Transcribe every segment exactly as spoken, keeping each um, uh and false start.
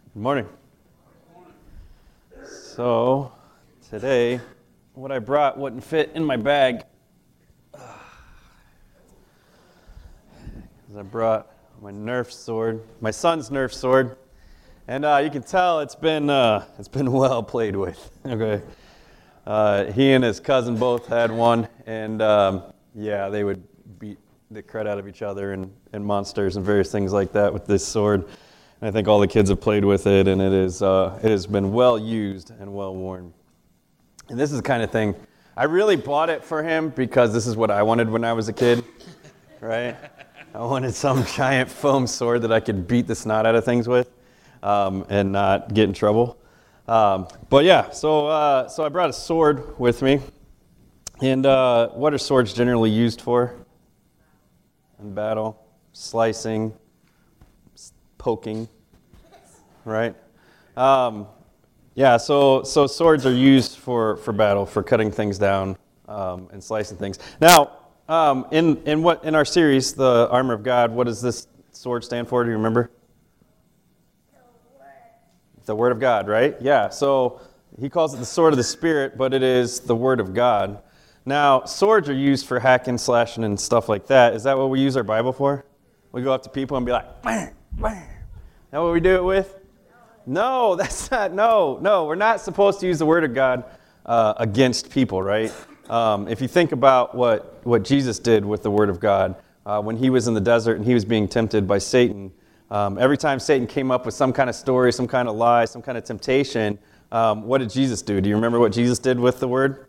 Good morning. So, today, what I brought wouldn't fit in my bag. Because I brought my Nerf sword, my son's Nerf sword. And uh, you can tell it's been uh, it's been well played with. Okay, uh, he and his cousin both had one, and um, yeah, they would beat the crud out of each other and, and monsters and various things like that with this sword. And I think all the kids have played with it, and it is uh, it has been well used and well worn. And this is the kind of thing I really bought it for him because this is what I wanted when I was a kid, right? I wanted some giant foam sword that I could beat the snot out of things with. Um, and not get in trouble. Um, but yeah, so uh, so I brought a sword with me. And uh, what are swords generally used for? In battle, slicing, poking, right? Um, yeah, so so swords are used for, for battle, for cutting things down um, and slicing things. Now, um, in in what in our series, the Armor of God, what does this sword stand for? Do you remember? The Word of God, right? Yeah, so he calls it the sword of the Spirit, but it is the Word of God. Now, swords are used for hacking, slashing, and stuff like that. Is that what we use our Bible for? We go up to people and be like, bam, bam. Is that what we do it with? No, that's not, no, no. We're not supposed to use the Word of God uh, against people, right? Um, if you think about what, what Jesus did with the Word of God, uh, when he was in the desert and he was being tempted by Satan, Um, every time Satan came up with some kind of story, some kind of lie, some kind of temptation, um, what did Jesus do? Do you remember what Jesus did with the word?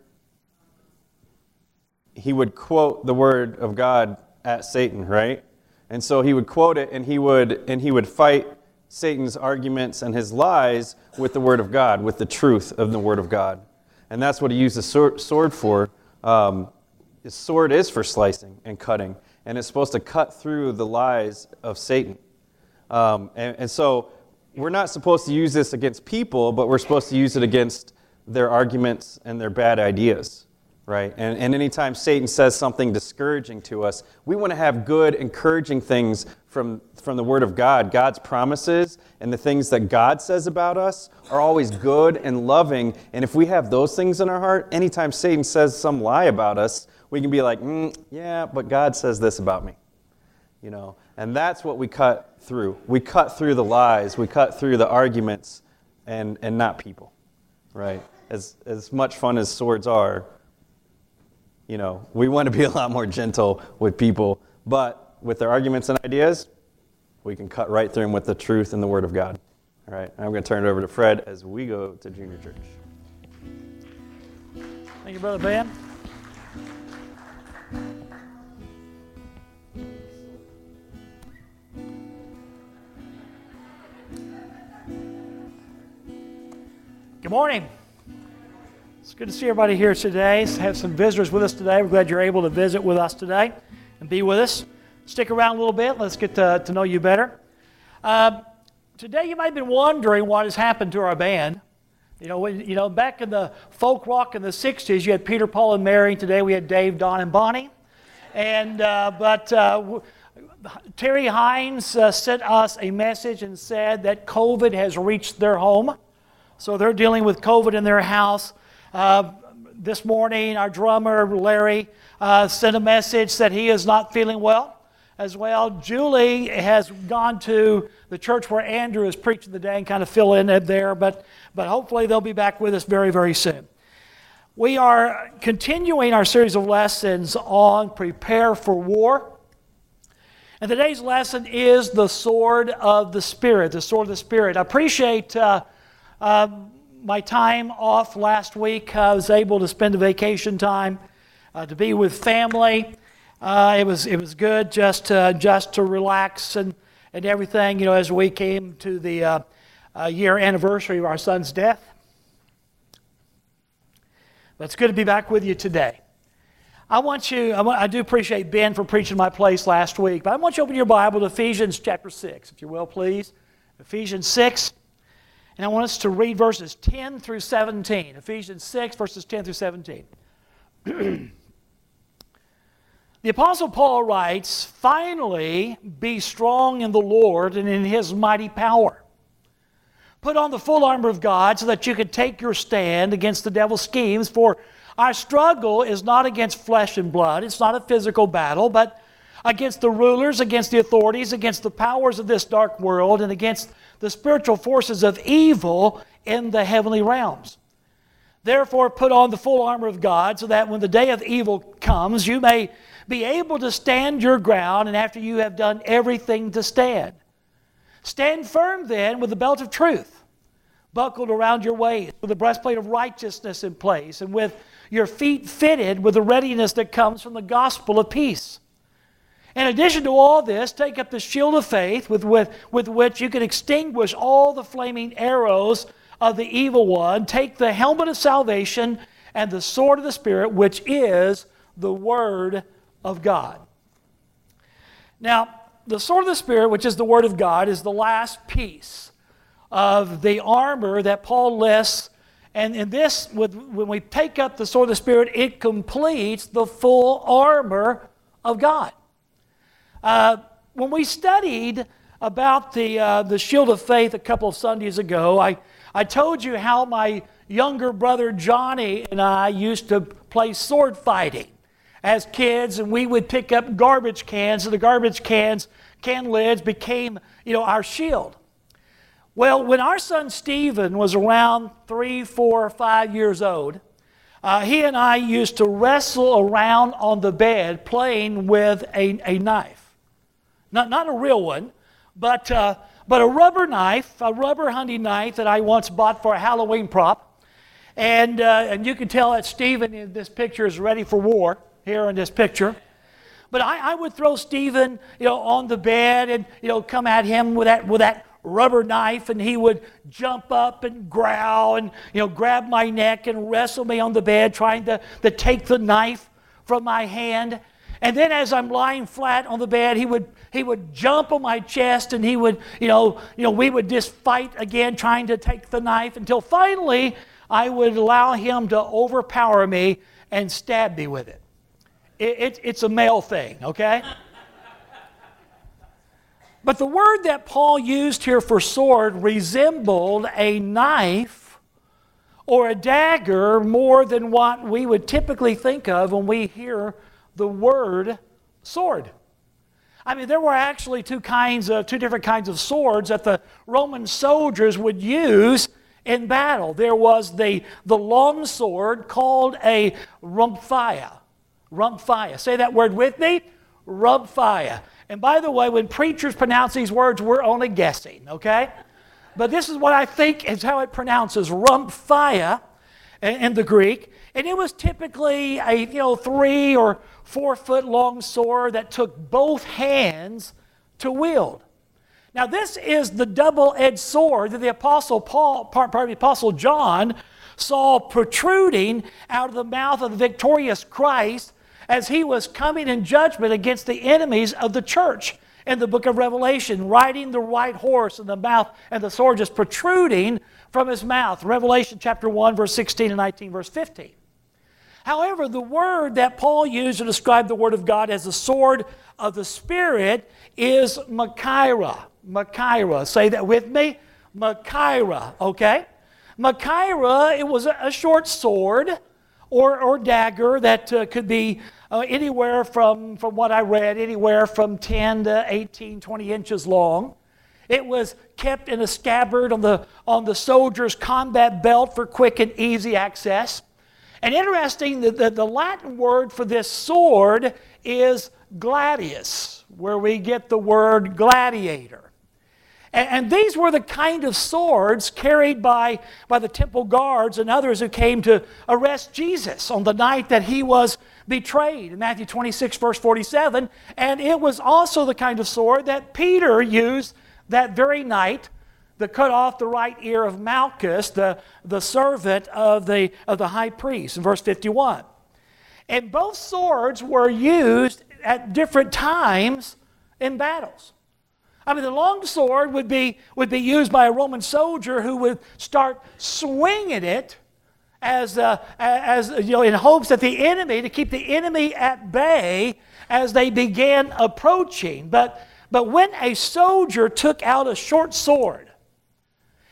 He would quote the word of God at Satan, right? And so he would quote it, and he would and he would fight Satan's arguments and his lies with the word of God, with the truth of the word of God. And that's what he used the sword for. Um, the sword is for slicing and cutting, and it's supposed to cut through the lies of Satan. Um, and, and so we're not supposed to use this against people, but we're supposed to use it against their arguments and their bad ideas, right? And, and anytime Satan says something discouraging to us, we want to have good, encouraging things from, from the Word of God. God's promises and the things that God says about us are always good and loving. And if we have those things in our heart, anytime Satan says some lie about us, we can be like, mm, yeah, but God says this about me. You know, and that's what we cut through. We cut through the lies. We cut through the arguments, and and not people, right? As as much fun as swords are, you know, we want to be a lot more gentle with people. But with their arguments and ideas, we can cut right through them with the truth and the Word of God. All right, I'm going to turn it over to Fred as we go to junior church. Thank you, Brother Ben. Good morning. It's good to see everybody here today. Have some visitors with us today. We're glad you're able to visit with us today and be with us. Stick around a little bit. Let's get to, to know you better. Uh, today you might have been wondering what has happened to our band. You know, when, you know, back in the folk rock in the sixties, you had Peter, Paul, and Mary. Today we had Dave, Don, and Bonnie. And uh, but uh, Terry Hines uh, sent us a message and said that COVID has reached their home. So they're dealing with COVID in their house. Uh, this morning, our drummer, Larry, uh, sent a message that he is not feeling well as well. Julie has gone to the church where Andrew is preaching today and kind of fill in there, but, but hopefully they'll be back with us very, very soon. We are continuing our series of lessons on Prepare for War. And today's lesson is the Sword of the Spirit, the Sword of the Spirit. I appreciate... Uh, Uh, my time off last week. I was able to spend a vacation time uh, to be with family. Uh, it was it was good just to, just to relax and, and everything. You know, as we came to the uh, uh, year anniversary of our son's death. But it's good to be back with you today. I want you. I, want, I do appreciate Ben for preaching my place last week. But I want you to open your Bible to Ephesians chapter six, if you will, please. Ephesians six. And I want us to read verses ten through seventeen. Ephesians six, verses ten through seventeen. The Apostle Paul writes, "Finally, be strong in the Lord and in His mighty power. Put on the full armor of God so that you can take your stand against the devil's schemes. For our struggle is not against flesh and blood. It's not a physical battle, but against the rulers, against the authorities, against the powers of this dark world, and against the spiritual forces of evil in the heavenly realms. Therefore, put on the full armor of God so that when the day of evil comes, you may be able to stand your ground, and after you have done everything to stand. Stand firm then with the belt of truth buckled around your waist, with the breastplate of righteousness in place, and with your feet fitted with the readiness that comes from the gospel of peace. In addition to all this, take up the shield of faith with, with, with which you can extinguish all the flaming arrows of the evil one. Take the helmet of salvation and the sword of the Spirit, which is the Word of God. Now, the sword of the Spirit, which is the Word of God, is the last piece of the armor that Paul lists. And in this, when we take up the sword of the Spirit, it completes the full armor of God. Uh, when we studied about the, uh, the shield of faith a couple of Sundays ago, I, I told you how my younger brother Johnny and I used to play sword fighting as kids, and we would pick up garbage cans, and the garbage cans, can lids became, you know, our shield. Well, when our son Stephen was around three, four, five years old, uh, he and I used to wrestle around on the bed playing with a, a knife. Not, not a real one, but, uh, but a rubber knife, a rubber hunting knife that I once bought for a Halloween prop. And, uh, and you can tell that Stephen in this picture is ready for war. Here in this picture. But I, I would throw Stephen, you know, on the bed and, you know, come at him with that, with that rubber knife, and he would jump up and growl and, you know, grab my neck and wrestle me on the bed, trying to, to take the knife from my hand. And then as I'm lying flat on the bed, he would he would jump on my chest, and he would, you know, you know, we would just fight again, trying to take the knife, until finally I would allow him to overpower me and stab me with it. It, it, it's a male thing, okay? But the word that Paul used here for sword resembled a knife or a dagger more than what we would typically think of when we hear the word sword. I mean, there were actually two kinds of, two different kinds of swords that the Roman soldiers would use in battle. There was the, the long sword called a rhomphaia. Rhomphaia. Say that word with me. Rhomphaia. And by the way, when preachers pronounce these words, we're only guessing, okay? But this is what I think is how it pronounces, rhomphaia in, in the Greek. And it was typically a, you know, three or four foot long sword that took both hands to wield. Now, this is the double-edged sword that the Apostle Paul, pardon me, Apostle John saw protruding out of the mouth of the victorious Christ as he was coming in judgment against the enemies of the church in the book of Revelation, riding the white horse, and the mouth and the sword just protruding from his mouth. Revelation chapter one, verse sixteen, and nineteen, verse fifteen. However, the word that Paul used to describe the Word of God as the sword of the Spirit is Machaira. Machaira. Say that with me. Machaira, okay? Machaira, it was a short sword or, or dagger that uh, could be uh, anywhere from, from what I read, anywhere from ten to eighteen, twenty inches long. It was kept in a scabbard on the, on the soldier's combat belt for quick and easy access. And interesting, that the, the Latin word for this sword is gladius, where we get the word gladiator. And, and these were the kind of swords carried by, by the temple guards and others who came to arrest Jesus on the night that he was betrayed in Matthew twenty-six, verse forty-seven. And it was also the kind of sword that Peter used that very night to cut off the right ear of Malchus, the, the servant of the, of the high priest, in verse fifty-one. And both swords were used at different times in battles. I mean, the long sword would be, would be used by a Roman soldier who would start swinging it as, uh, as you know, in hopes that the enemy, to keep the enemy at bay as they began approaching. But, but when a soldier took out a short sword,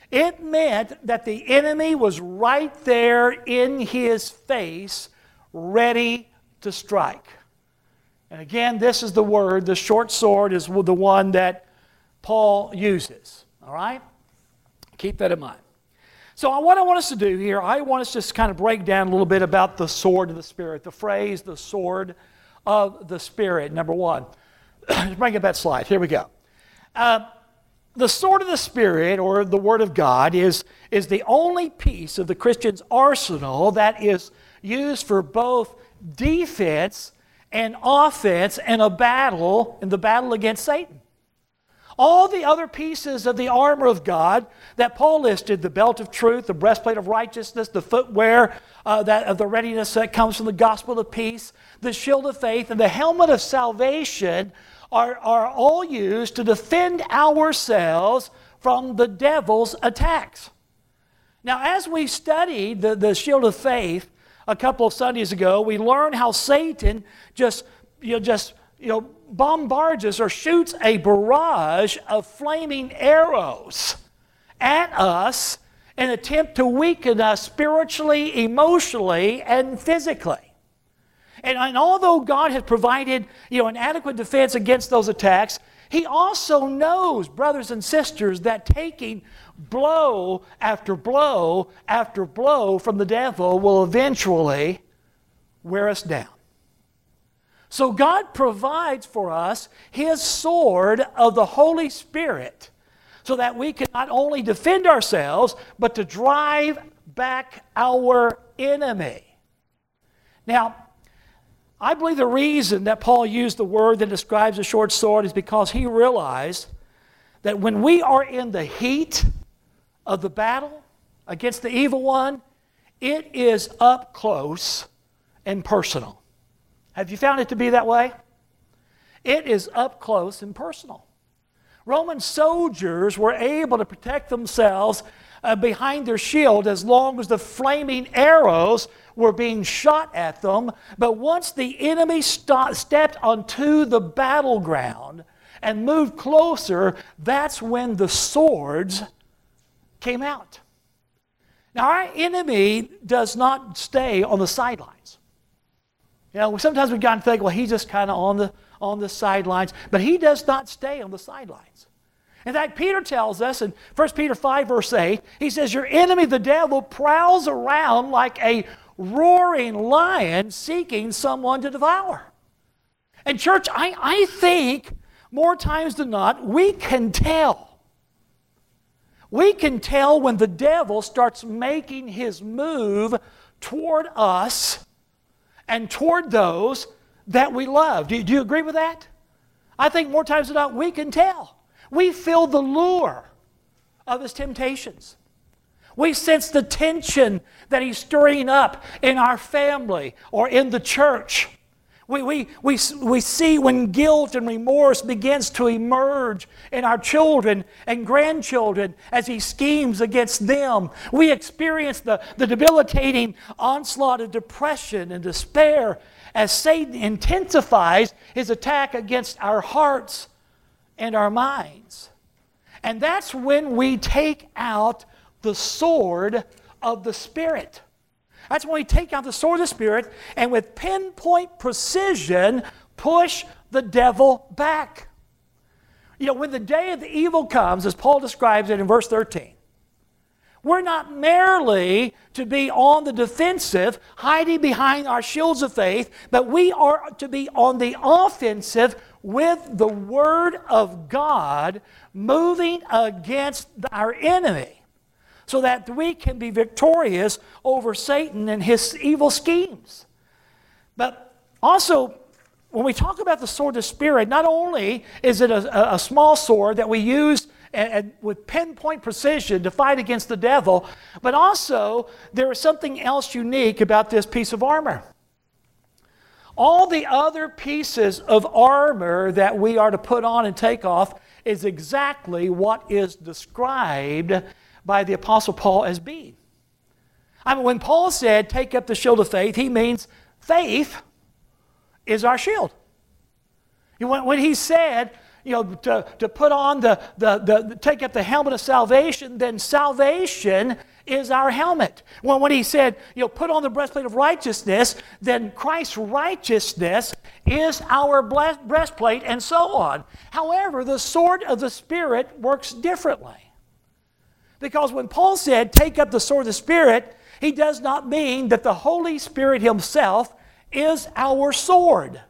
It meant that the enemy was right there in his face, ready to strike. And again, this is the word, the short sword is the one that Paul uses. All right? Keep that in mind. So what I want us to do here, I want us to just kind of break down a little bit about the sword of the Spirit, the phrase, the sword of the Spirit, number one. Let's bring up that slide. Here we go. Uh, the sword of the Spirit, or the Word of God, is, is the only piece of the Christian's arsenal that is used for both defense and offense in a battle, in the battle against Satan. All the other pieces of the armor of God that Paul listed, the belt of truth, the breastplate of righteousness, the footwear uh, that, of the readiness that comes from the gospel of peace, the shield of faith, and the helmet of salvation are, are all used to defend ourselves from the devil's attacks. Now, as we studied the, the shield of faith a couple of Sundays ago, we learned how Satan just, you know, just, you know, bombards us or shoots a barrage of flaming arrows at us in an attempt to weaken us spiritually, emotionally, and physically. And, and although God has provided, you know, an adequate defense against those attacks, He also knows, brothers and sisters, that taking blow after blow after blow from the devil will eventually wear us down. So God provides for us His sword of the Holy Spirit so that we can not only defend ourselves, but to drive back our enemy. Now, I believe the reason that Paul used the word that describes a short sword is because he realized that when we are in the heat of the battle against the evil one, it is up close and personal. Have you found it to be that way? It is up close and personal. Roman soldiers were able to protect themselves uh, behind their shield as long as the flaming arrows were being shot at them. But once the enemy st- stepped onto the battleground and moved closer, that's when the swords came out. Now, our enemy does not stay on the sidelines. You know, sometimes we've gotten to think, well, he's just kind of on the, on the sidelines. But he does not stay on the sidelines. In fact, Peter tells us in First Peter five, verse eight, he says, your enemy, the devil, prowls around like a roaring lion seeking someone to devour. And church, I, I think more times than not, we can tell. We can tell when the devil starts making his move toward us and toward those that we love. Do you, do you agree with that? I think more times than not, we can tell. We feel the lure of his temptations. We sense the tension that he's stirring up in our family or in the church. We, we, we, we see when guilt and remorse begins to emerge in our children and grandchildren as he schemes against them. We experience the, the debilitating onslaught of depression and despair as Satan intensifies his attack against our hearts and our minds. And that's when we take out the sword of the Spirit. That's when we take out the sword of the Spirit and with pinpoint precision push the devil back. You know, when the day of the evil comes, as Paul describes it in verse thirteen, we're not merely to be on the defensive, hiding behind our shields of faith, but we are to be on the offensive with the Word of God moving against our enemy so that we can be victorious over Satan and his evil schemes. But also, when we talk about the sword of the Spirit, not only is it a, a small sword that we use and, and with pinpoint precision to fight against the devil, but also there is something else unique about this piece of armor. All the other pieces of armor that we are to put on and take off is exactly what is described by the Apostle Paul as being. I mean, when Paul said, take up the shield of faith, he means faith is our shield. When he said, you know, to, to put on the, the, the, take up the helmet of salvation, then salvation is our helmet. When, when he said, you know, put on the breastplate of righteousness, then Christ's righteousness is our breastplate, and so on. However, the sword of the Spirit works differently. Because when Paul said, take up the sword of the Spirit, he does not mean that the Holy Spirit himself is our sword.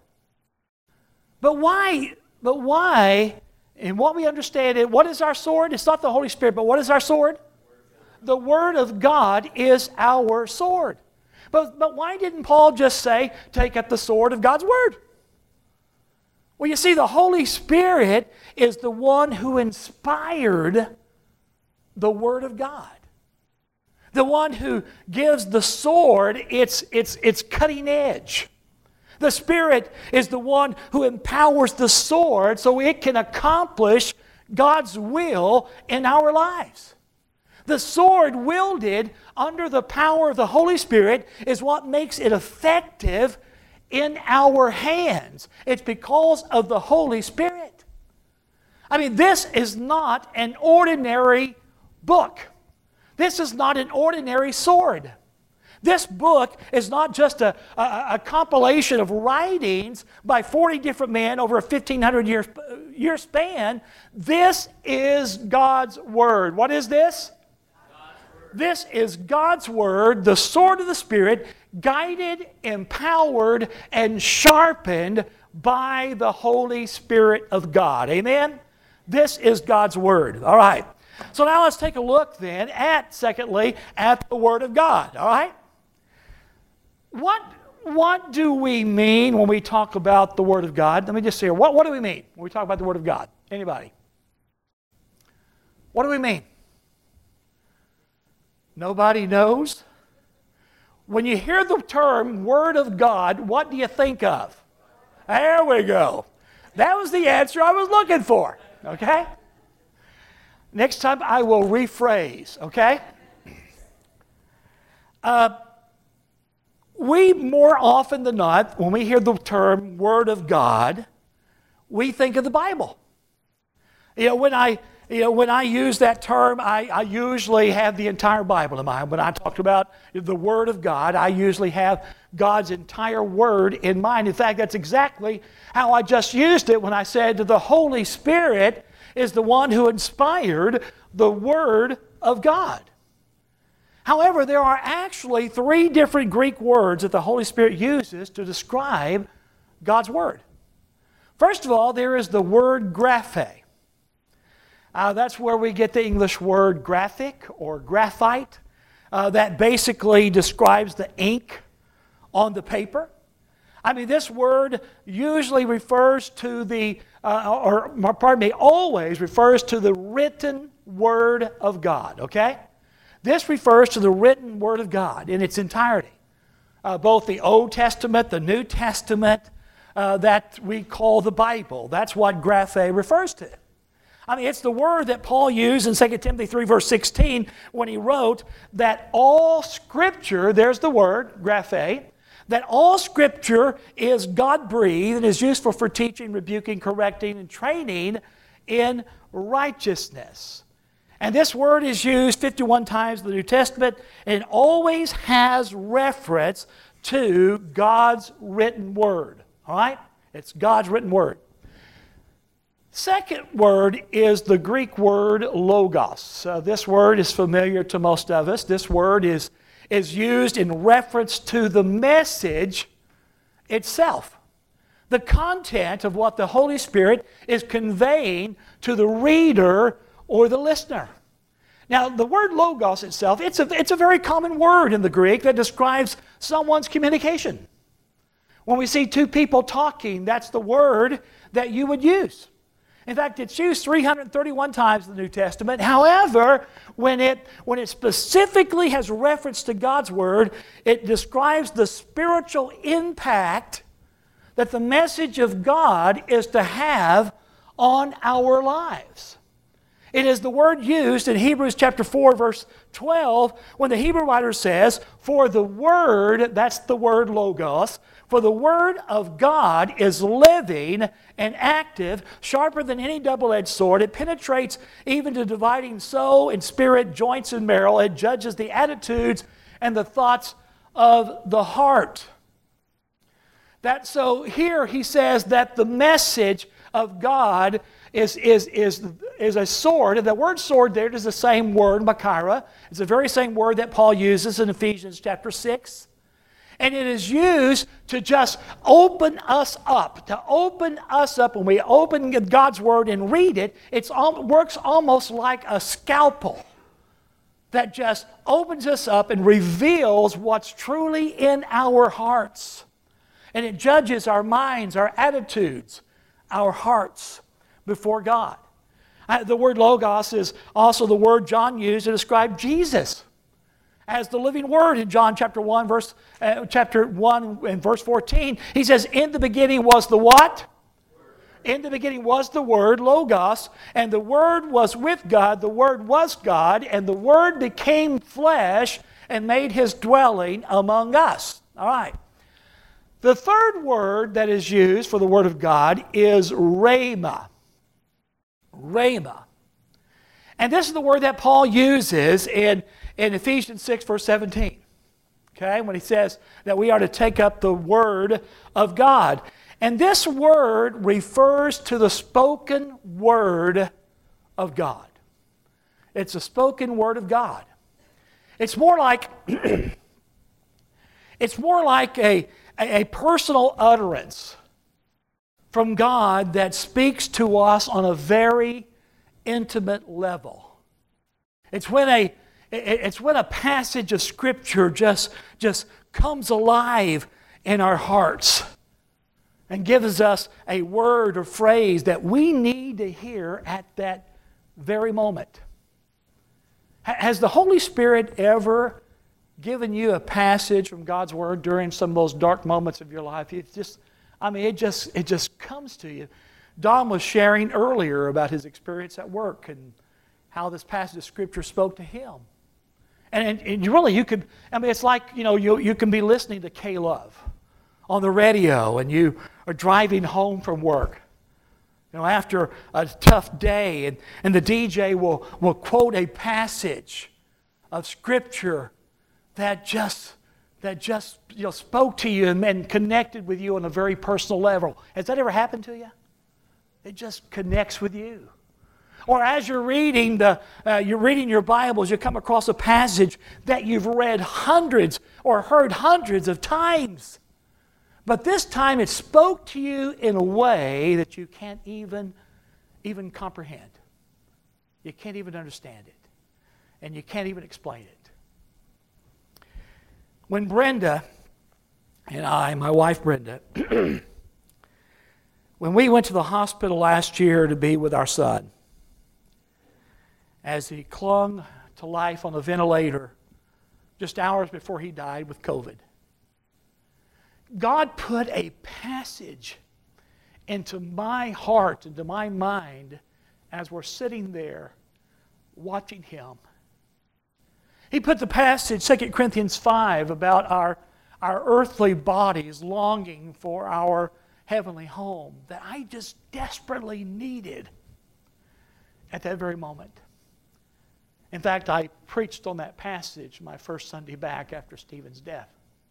But why, but why, and what we understand it, what is our sword? It's not the Holy Spirit, but what is our sword? The Word of God is our sword. But, but why didn't Paul just say, take up the sword of God's Word? Well, you see, the Holy Spirit is the one who inspired the Word of God. The one who gives the sword its, its, its cutting edge. The Spirit is the one who empowers the sword so it can accomplish God's will in our lives. The sword wielded under the power of the Holy Spirit is what makes it effective in our hands. It's because of the Holy Spirit. I mean, this is not an ordinary book. This is not an ordinary sword. This book is not just a, a, a compilation of writings by forty different men over a fifteen hundred year, year span. This is God's Word. What is this? This is God's Word, the sword of the Spirit, guided, empowered, and sharpened by the Holy Spirit of God. Amen? This is God's Word. All right. So now let's take a look then at, secondly, at the Word of God. All right? What, what do we mean when we talk about the Word of God? Let me just say here. What, what do we mean when we talk about the Word of God? Anybody? What do we mean? Nobody knows? When you hear the term Word of God, what do you think of? There we go. That was the answer I was looking for. Okay? Next time I will rephrase. Okay? Uh, we more often than not, when we hear the term Word of God, we think of the Bible. You know, when I You know, when I use that term, I, I usually have the entire Bible in mind. When I talk about the Word of God, I usually have God's entire Word in mind. In fact, that's exactly how I just used it when I said that the Holy Spirit is the one who inspired the Word of God. However, there are actually three different Greek words that the Holy Spirit uses to describe God's Word. First of all, there is the word graphe. Uh, that's where we get the English word graphic or graphite. Uh, that basically describes the ink on the paper. I mean, this word usually refers to the, uh, or pardon me, always refers to the written Word of God, okay? This refers to the written Word of God in its entirety. Uh, both the Old Testament, the New Testament, uh, that we call the Bible. That's what graphe refers to. I mean, it's the word that Paul used in Second Timothy three, verse sixteen, when he wrote that all Scripture, there's the word, graphe, that all Scripture is God-breathed and is useful for teaching, rebuking, correcting, and training in righteousness. And this word is used fifty-one times in the New Testament, and it always has reference to God's written Word. All right? It's God's written Word. Second word is the Greek word logos. Uh, this word is familiar to most of us. This word is, is used in reference to the message itself. The content of what the Holy Spirit is conveying to the reader or the listener. Now, the word logos itself, it's a, it's a very common word in the Greek that describes someone's communication. When we see two people talking, that's the word that you would use. In fact, it's used three hundred thirty-one times in the New Testament. However, when it, when it specifically has reference to God's Word, it describes the spiritual impact that the message of God is to have on our lives. It is the word used in Hebrews chapter four, verse twelve, when the Hebrew writer says, for the word, that's the word logos, for the word of God is living and active, sharper than any double-edged sword. It penetrates even to dividing soul and spirit, joints and marrow. It judges the attitudes and the thoughts of the heart. That so here he says that the message of God is, is, is, is a sword. And the word sword there is the same word, makara. It's the very same word that Paul uses in Ephesians chapter six. And it is used to just open us up, to open us up. When we open God's Word and read it, it works almost like a scalpel that just opens us up and reveals what's truly in our hearts. And it judges our minds, our attitudes, our hearts before God. The word logos is also the word John used to describe Jesus as the living word in John chapter one, verse uh, chapter one and verse fourteen. He says, in the beginning was the what? In the beginning was the Word, Logos, and the Word was with God, the Word was God, and the Word became flesh and made His dwelling among us. All right. The third word that is used for the Word of God is rhema. Rhema. And this is the word that Paul uses in, in Ephesians six, verse seventeen. Okay, when he says that we are to take up the Word of God. And this word refers to the spoken Word of God. It's a spoken Word of God. It's more like it's more like a, a, a personal utterance from God that speaks to us on a very intimate level. It's when a it's when a passage of Scripture just, just comes alive in our hearts and gives us a word or phrase that we need to hear at that very moment. Has the Holy Spirit ever given you a passage from God's Word during some of those dark moments of your life? It's just, I mean, it just it just comes to you. Don was sharing earlier about his experience at work and how this passage of Scripture spoke to him. And, and you really, you could, I mean, it's like, you know, you, you can be listening to K-Love on the radio and you are driving home from work, you know, after a tough day, and, and the D J will, will quote a passage of Scripture that just, that just you know, spoke to you and, and connected with you on a very personal level. Has that ever happened to you? It just connects with you. Or as you're reading the, uh, you're reading your Bibles, you come across a passage that you've read hundreds or heard hundreds of times. But this time it spoke to you in a way that you can't even, even comprehend. You can't even understand it. And you can't even explain it. When Brenda and I, my wife Brenda, when we went to the hospital last year to be with our son, as he clung to life on a ventilator just hours before he died with COVID, God put a passage into my heart, into my mind, as we're sitting there watching him. He put the passage, Second Corinthians five, about our, our earthly bodies longing for our heavenly home, that I just desperately needed at that very moment. In fact, I preached on that passage my first Sunday back after Stephen's death.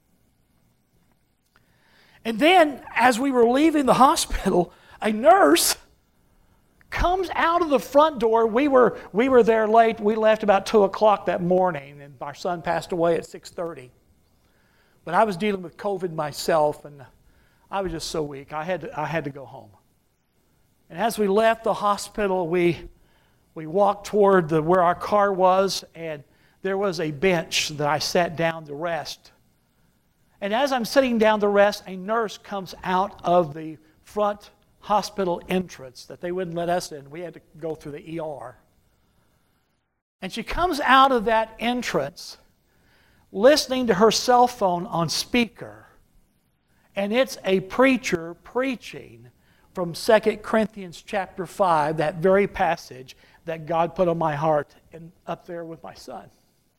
And then, as we were leaving the hospital, a nurse comes out of the front door. We were, we were there late. We left about two o'clock that morning, and our son passed away at six thirty. But I was dealing with COVID myself, and I was just so weak. I had to, I had to go home. And as we left the hospital, we, we walked toward the, where our car was, and there was a bench that I sat down to rest. And as I'm sitting down to rest, a nurse comes out of the front hospital entrance that they wouldn't let us in. We had to go through the E R. And she comes out of that entrance listening to her cell phone on speaker. And it's a preacher preaching from Second Corinthians chapter five, that very passage that God put on my heart and up there with my son.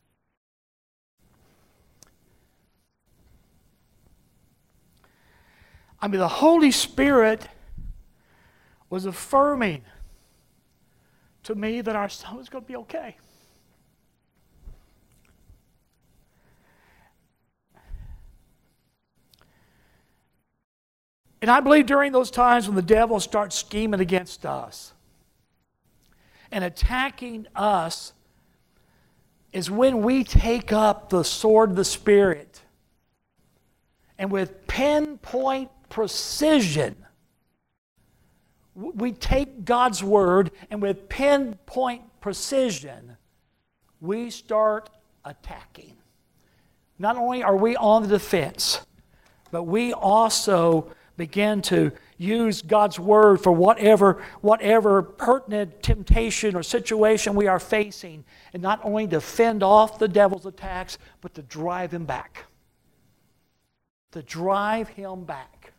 I mean, the Holy Spirit was affirming to me that our son was going to be okay. And I believe during those times when the devil starts scheming against us and attacking us is when we take up the sword of the Spirit and with pinpoint precision, we take God's Word and with pinpoint precision, we start attacking. Not only are we on the defense, but we also begin to use God's Word for whatever, whatever pertinent temptation or situation we are facing, and not only to fend off the devil's attacks, but to drive him back. To drive him back.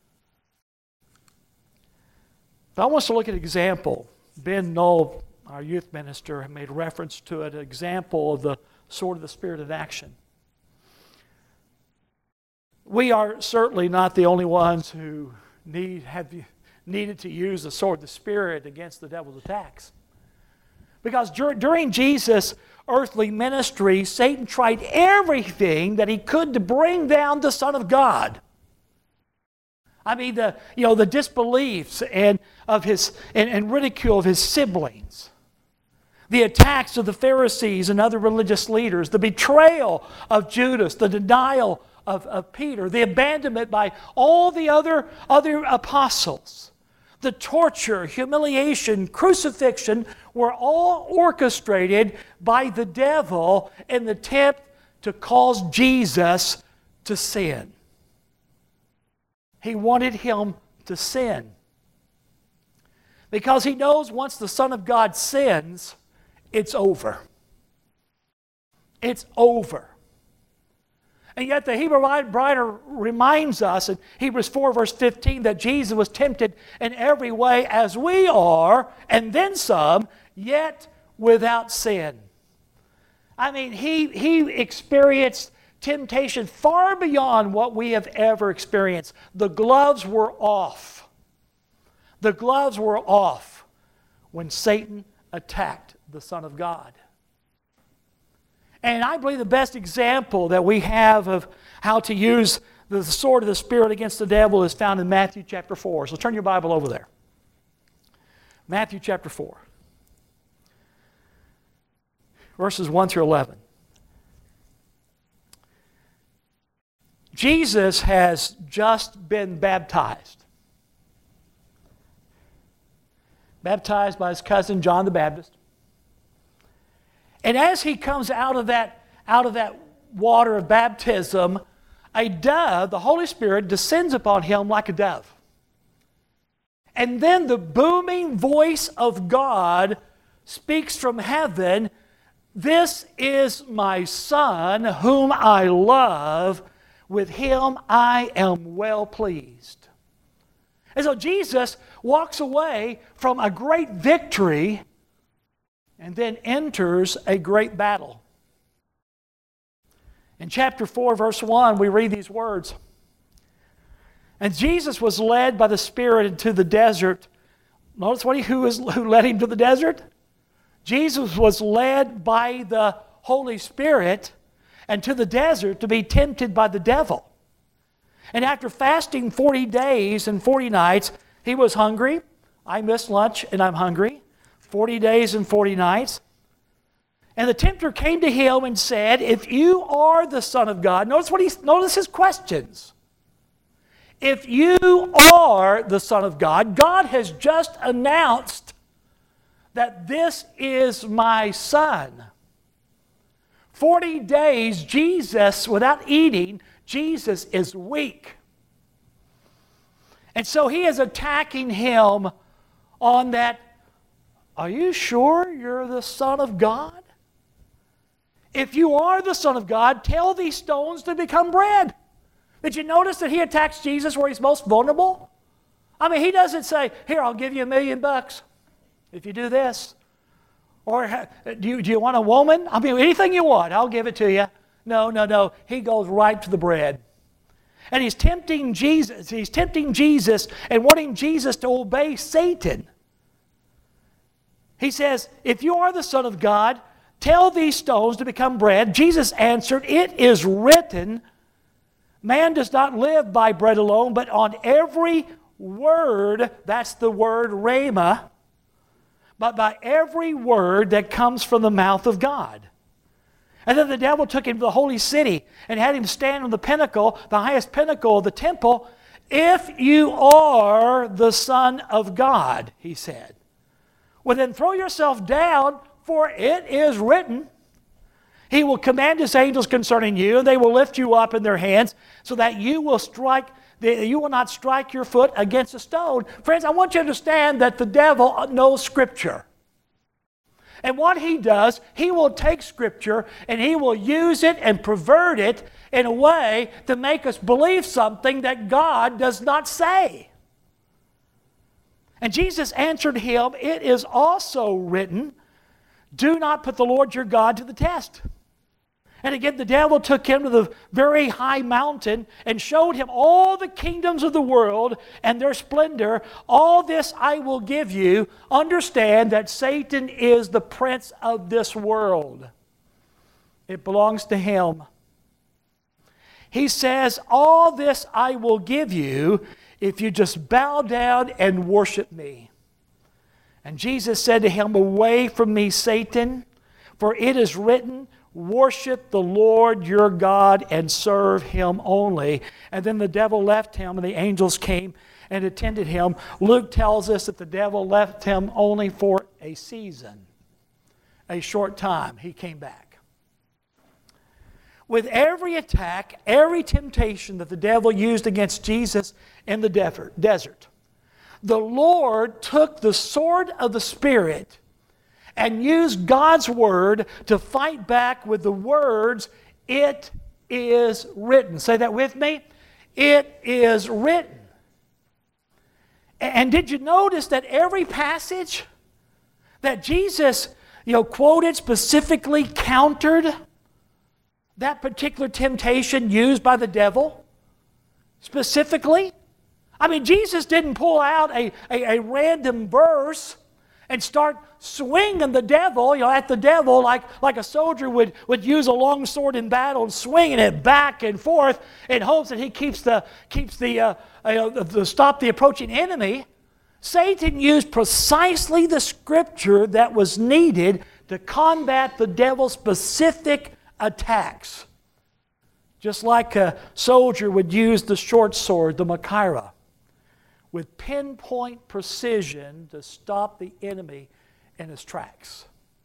But I want us to look at an example. Ben Knoll, our youth minister, made reference to it, an example of the sword of the Spirit in action. We are certainly not the only ones who need have needed to use the sword of the Spirit against the devil's attacks. Because dur- during Jesus' earthly ministry, Satan tried everything that he could to bring down the Son of God. I mean, the you know the disbeliefs and of his and, and ridicule of his siblings, the attacks of the Pharisees and other religious leaders, the betrayal of Judas, the denial Of, of Peter, the abandonment by all the other, other apostles, the torture, humiliation, crucifixion were all orchestrated by the devil in the attempt to cause Jesus to sin. He wanted him to sin. Because he knows once the Son of God sins, it's over. It's over. And yet the Hebrew writer reminds us in Hebrews four verse fifteen that Jesus was tempted in every way as we are, and then some, yet without sin. I mean, he, he experienced temptation far beyond what we have ever experienced. The gloves were off. The gloves were off when Satan attacked the Son of God. And I believe the best example that we have of how to use the sword of the Spirit against the devil is found in Matthew chapter four. So turn your Bible over there. Matthew chapter four. Verses one through eleven. Jesus has just been baptized. Baptized by his cousin John the Baptist. And as he comes out of that, out of that water of baptism, a dove, the Holy Spirit, descends upon him like a dove. And then the booming voice of God speaks from heaven, "This is my Son, whom I love. With him I am well pleased." And so Jesus walks away from a great victory and then enters a great battle. In chapter four, verse one, we read these words. "And Jesus was led by the Spirit into the desert." Notice what he, who, is, who led him to the desert? Jesus was led by the Holy Spirit and to the desert to be tempted by the devil. And after fasting forty days and forty nights, he was hungry. I missed lunch and I'm hungry. forty days and forty nights. And the tempter came to him and said, "If you are the Son of God," notice what he notice his questions. If you are the Son of God, God has just announced that this is my Son. forty days, Jesus, without eating, Jesus is weak. And so he is attacking him on that, "Are you sure you're the Son of God? If you are the Son of God, tell these stones to become bread." Did you notice that he attacks Jesus where he's most vulnerable? I mean, he doesn't say, "Here, I'll give you a million bucks if you do this." Or do you, do you want a woman? I mean, anything you want, I'll give it to you. No, no, no. He goes right to the bread. And he's tempting Jesus. He's tempting Jesus and wanting Jesus to obey Satan. He says, if you are the Son of God, tell these stones to become bread. Jesus answered, it is written, man does not live by bread alone, but on every word, that's the word rhema, but by every word that comes from the mouth of God. And then the devil took him to the holy city and had him stand on the pinnacle, the highest pinnacle of the temple. If you are the Son of God, he said, well then throw yourself down, for it is written, he will command his angels concerning you, and they will lift you up in their hands, so that you will strike, you will not strike your foot against a stone. Friends, I want you to understand that the devil knows Scripture. And what he does, he will take Scripture and he will use it and pervert it in a way to make us believe something that God does not say. And Jesus answered him, it is also written, do not put the Lord your God to the test. And again, the devil took him to the very high mountain and showed him all the kingdoms of the world and their splendor. All this I will give you. Understand that Satan is the prince of this world. It belongs to him. He says, all this I will give you if you just bow down and worship me. And Jesus said to him, away from me, Satan, for it is written, worship the Lord your God and serve him only. And then the devil left him and the angels came and attended him. Luke tells us that the devil left him only for a season, a short time. He came back. With every attack, every temptation that the devil used against Jesus in the desert, the Lord took the sword of the Spirit and used God's Word to fight back with the words, it is written. Say that with me. It is written. And did you notice that every passage that Jesus, you know, quoted specifically countered that particular temptation used by the devil? Specifically? I mean, Jesus didn't pull out a, a, a random verse and start swinging the devil, you know, at the devil like, like a soldier would, would use a long sword in battle and swinging it back and forth in hopes that he keeps the, keeps the, uh, uh, the stop the approaching enemy. Satan used precisely the Scripture that was needed to combat the devil's specific attacks. Just like a soldier would use the short sword, the Machaira, with pinpoint precision to stop the enemy in his tracks.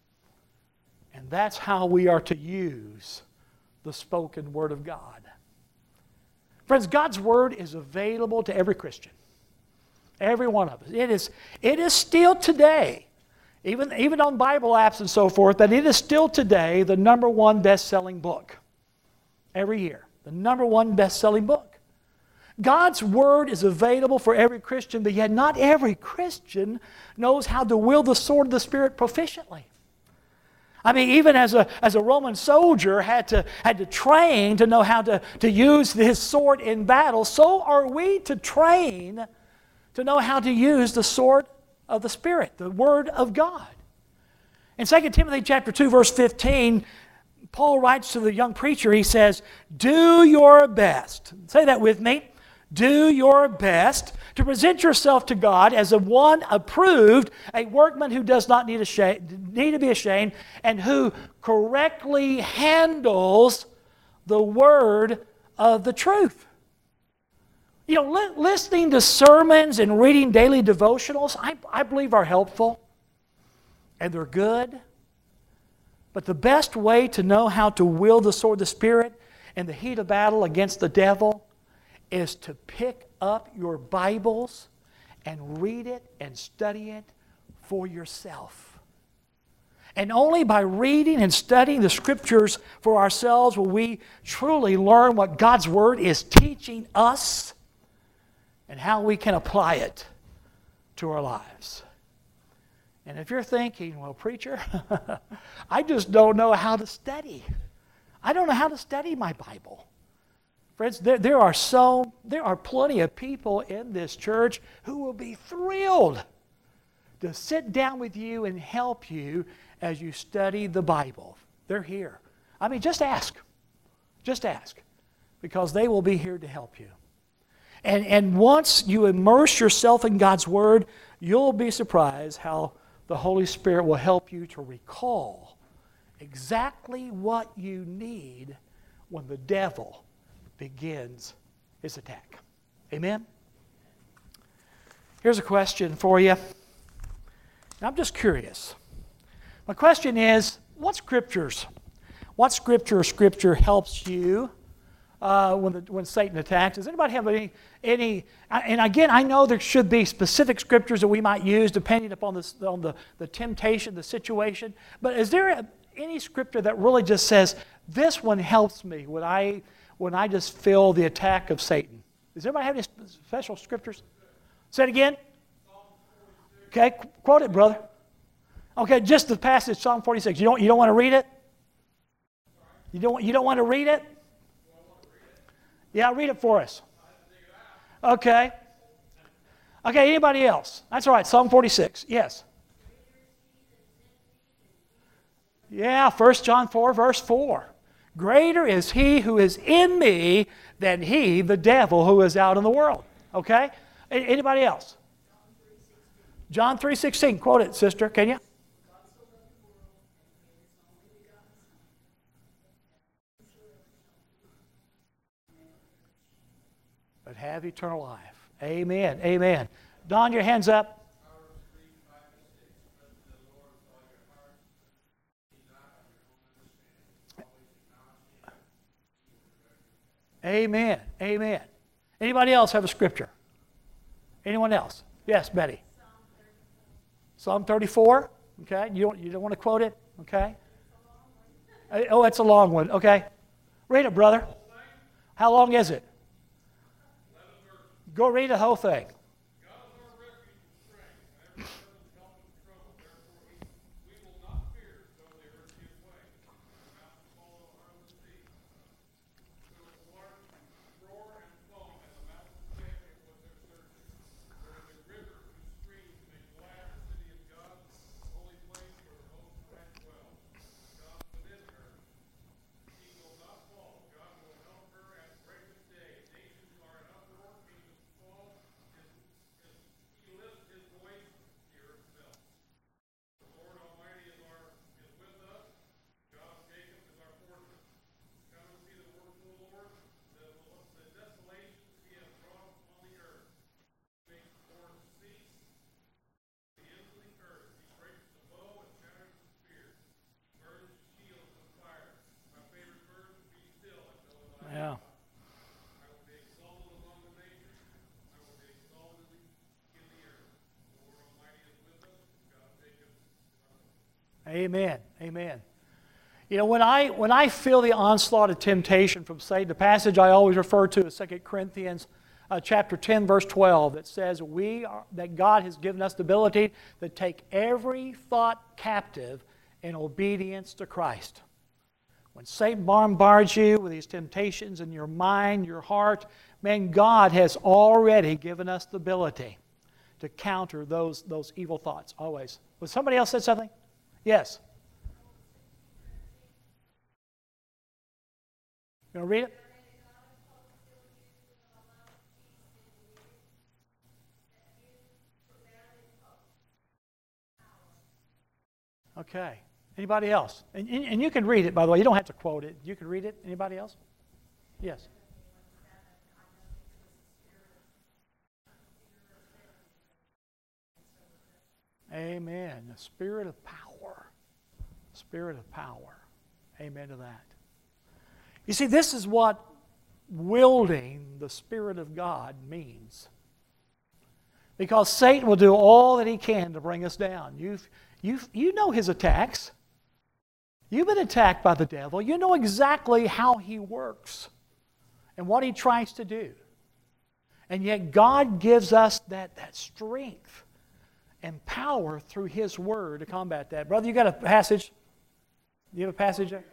And that's how we are to use the spoken Word of God. Friends, God's Word is available to every Christian. Every one of us. It is, it is still today, even, even on Bible apps and so forth, that it is still today the number one best-selling book. Every year. The number one best-selling book. God's Word is available for every Christian, but yet not every Christian knows how to wield the sword of the Spirit proficiently. I mean, even as a, as a Roman soldier had to, had to train to know how to, to use his sword in battle, so are we to train to know how to use the sword of the Spirit, the Word of God. In Second Timothy chapter two, verse fifteen, Paul writes to the young preacher, he says, do your best. Say that with me. Do your best to present yourself to God as a one approved, a workman who does not need, ashamed, need to be ashamed, and who correctly handles the word of the truth. You know, li- listening to sermons and reading daily devotionals, I, I believe are helpful, and they're good. But the best way to know how to wield the sword of the Spirit in the heat of battle against the devil is to pick up your Bibles and read it and study it for yourself. And only by reading and studying the Scriptures for ourselves will we truly learn what God's Word is teaching us and how we can apply it to our lives. And if you're thinking, well, preacher, I just don't know how to study. I don't know how to study my Bible. Friends, there, there are so, there are plenty of people in this church who will be thrilled to sit down with you and help you as you study the Bible. They're here. I mean, just ask. Just ask. Because they will be here to help you. And, and once you immerse yourself in God's Word, you'll be surprised how the Holy Spirit will help you to recall exactly what you need when the devil begins his attack. Amen? Here's a question for you. I'm just curious. My question is, what scriptures, what scripture or scripture helps you uh, when, the, when Satan attacks? Does anybody have any, any, and again, I know there should be specific scriptures that we might use depending upon, the, on the, the temptation, the situation, but is there a, any scripture that really just says, this one helps me when I, when I just feel the attack of Satan? Does anybody have any special scriptures? Say it again. Okay, quote it, brother. Okay, just the passage, Psalm forty-six. You don't, you don't want to read it? You don't, you don't want to read it? Yeah, read it for us. Okay. Okay, anybody else? That's all right, Psalm forty-six. Yes. Yeah, First John four, verse four. Greater is he who is in me than he, the devil, who is out in the world. Okay? Anybody else? John three sixteen. Quote it, sister. Can you? But have eternal life. Amen. Amen. Don, your hands up. Amen. Amen. Anybody else have a scripture? Anyone else? Yes, Betty. Psalm thirty-four. Okay. You don't, you don't want to quote it? Okay. Oh, it's a long one. Okay. Read it, brother. How long is it? Go read the whole thing. Yeah. Amen. Amen. You know, when I when I feel the onslaught of temptation from Satan, the passage I always refer to is Second Corinthians uh, chapter ten, verse twelve, that says we are, that God has given us the ability to take every thought captive in obedience to Christ. When Satan bombards you with these temptations in your mind, your heart, man, God has already given us the ability to counter those, those evil thoughts, always. Was somebody else said something? Yes. You want to read it? Okay. Anybody else? And, and you can read it, by the way. You don't have to quote it. You can read it. Anybody else? Yes. Amen. The spirit of power. Spirit of power. Amen to that. You see, this is what wielding the Spirit of God means. Because Satan will do all that he can to bring us down. You've, you've, you know his attacks. You've been attacked by the devil. You know exactly how he works and what he tries to do. And yet God gives us that, that strength and power through His Word to combat that. Brother, you got a passage? Do you have a passage there?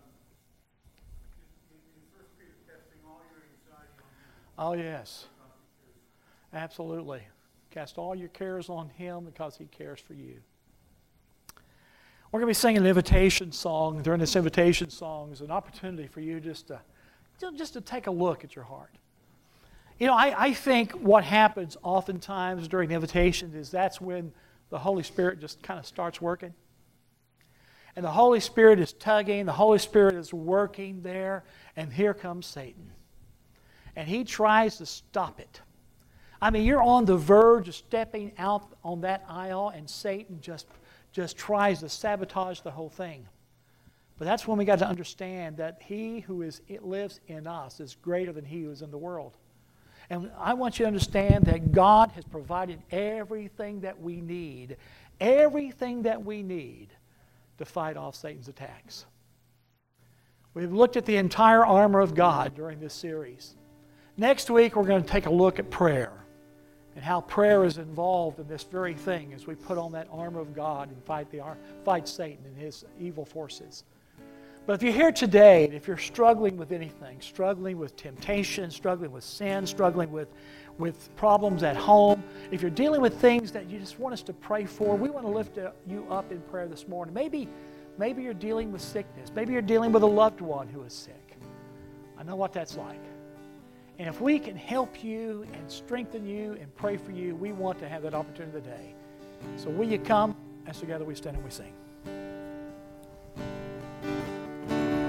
Oh, yes. Absolutely. Cast all your cares on Him because He cares for you. We're going to be singing an invitation song. During this invitation song is an opportunity for you just to, just to take a look at your heart. You know, I, I think what happens oftentimes during the invitation is that's when the Holy Spirit just kind of starts working. And the Holy Spirit is tugging, the Holy Spirit is working there, and here comes Satan. And he tries to stop it. I mean, you're on the verge of stepping out on that aisle, and Satan just, just tries to sabotage the whole thing. But that's when we got to understand that He who is it lives in us is greater than he who is in the world. And I want you to understand that God has provided everything that we need, everything that we need to fight off Satan's attacks. We've looked at the entire armor of God during this series. Next week, we're going to take a look at prayer and how prayer is involved in this very thing as we put on that armor of God and fight, the, fight Satan and his evil forces. But if you're here today, and if you're struggling with anything, struggling with temptation, struggling with sin, struggling with, with problems at home, if you're dealing with things that you just want us to pray for, we want to lift you up in prayer this morning. Maybe, maybe you're dealing with sickness. Maybe you're dealing with a loved one who is sick. I know what that's like. And if we can help you and strengthen you and pray for you, we want to have that opportunity today. So will you come as together we stand and we sing.